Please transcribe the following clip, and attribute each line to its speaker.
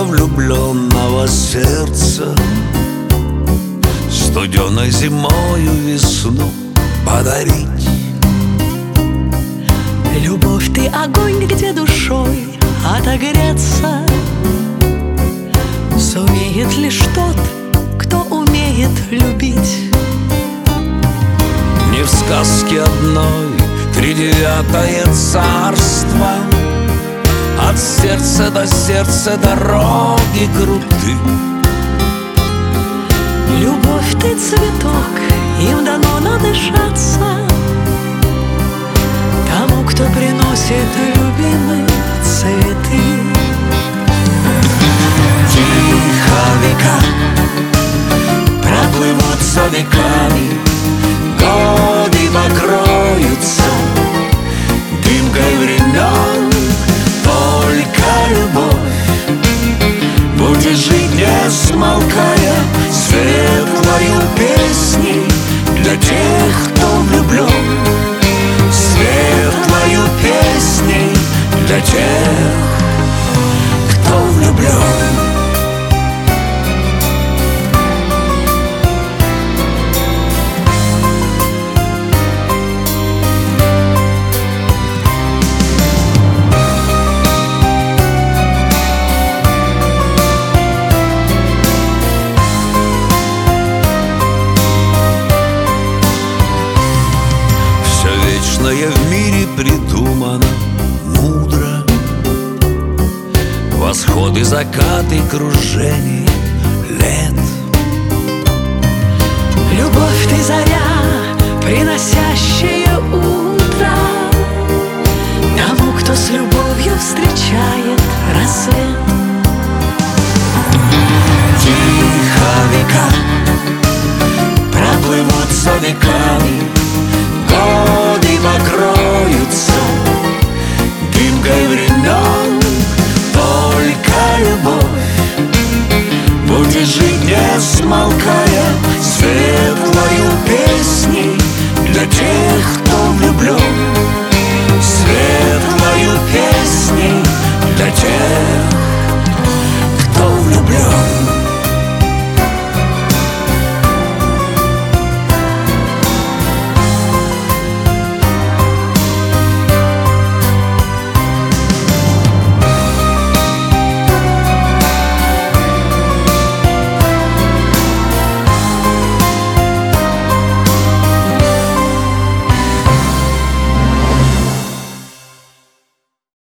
Speaker 1: влюбленного сердца студеной зимою весну подарить.
Speaker 2: Любовь, ты огонь, где душой отогреться сумеет лишь тот, кто умеет любить.
Speaker 1: Не в сказке одной тридевятое царство, от сердца до сердца дороги круты.
Speaker 2: Любовь, ты цветок, им дано надышаться тому, кто приносит любимые цветы.
Speaker 1: Тихо века проплывут за веками, годы покроются дымкой времен. Только любовь будет жить, не смолкая, светлою песней для тех, кто влюблен. Светлою песней для тех, кто влюблен. Вечное в мире придумано мудро, восходы, закаты, кружение лет.
Speaker 2: Любовь, ты заря, приносящая утро тому, кто с любовью встречает рассвет.
Speaker 1: Тихо века проплывут за веками, годы покроются дымкой времен. Только любовь будет жить, не смолкая,